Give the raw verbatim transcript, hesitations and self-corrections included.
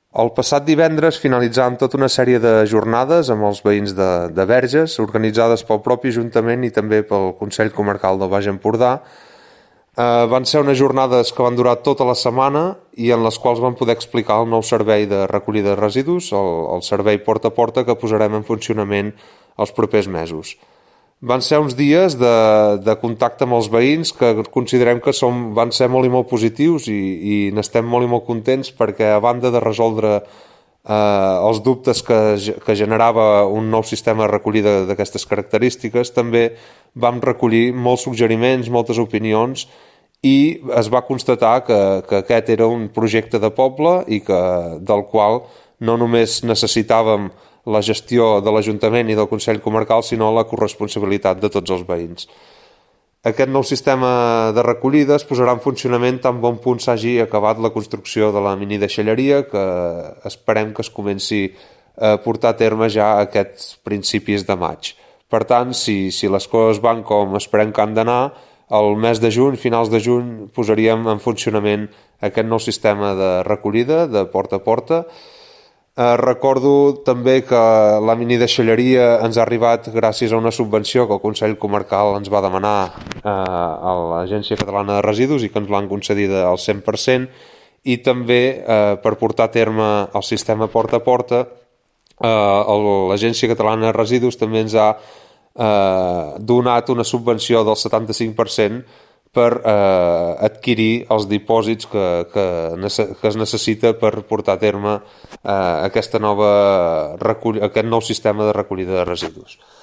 El passat divendres finalitzàvem tota una sèrie de jornades amb els veïns de, de Verges, organitzades pel propi Ajuntament i també pel Consell Comarcal del Baix Empordà. Eh, van ser unes jornades que van durar tota la setmana i en les quals vam poder explicar el nou servei de recollida de residus, el, el servei porta a porta que posarem en funcionament els propers mesos. Van ser uns dies de, de contacte amb els veïns que considerem que som, van ser molt i molt positius i, i n'estem molt i molt contents perquè a banda de resoldre eh, els dubtes que, que generava un nou sistema de recollida d'aquestes característiques, també vam recollir molts suggeriments, moltes opinions i es va constatar que, que aquest era un projecte de poble i que, del qual no només necessitàvem la gestió de l'Ajuntament i del Consell Comarcal, sinó la corresponsabilitat de tots els veïns. Aquest nou sistema de recollida es posarà en funcionament tan bon punt s'hagi acabat la construcció de la mini deixalleria, que esperem que es comenci a portar a terme ja aquests principis de maig. Per tant, si, si les coses van com esperem que han d'anar, el mes de juny, finals de juny, posaríem en funcionament aquest nou sistema de recollida de porta a porta. Eh, recordo també que la mini deixalleria ens ha arribat gràcies a una subvenció que el Consell Comarcal ens va demanar eh, a l'Agència Catalana de Residus i que ens l'han concedida al cent per cent, i també eh, per portar a terme el sistema porta a porta eh, l'Agència Catalana de Residus també ens ha eh, donat una subvenció del setanta-cinc per cent per eh, adquirir els dipòsits que, que, que es necessita per portar a terme eh, aquesta nova recull... aquest nou sistema de recollida de residus.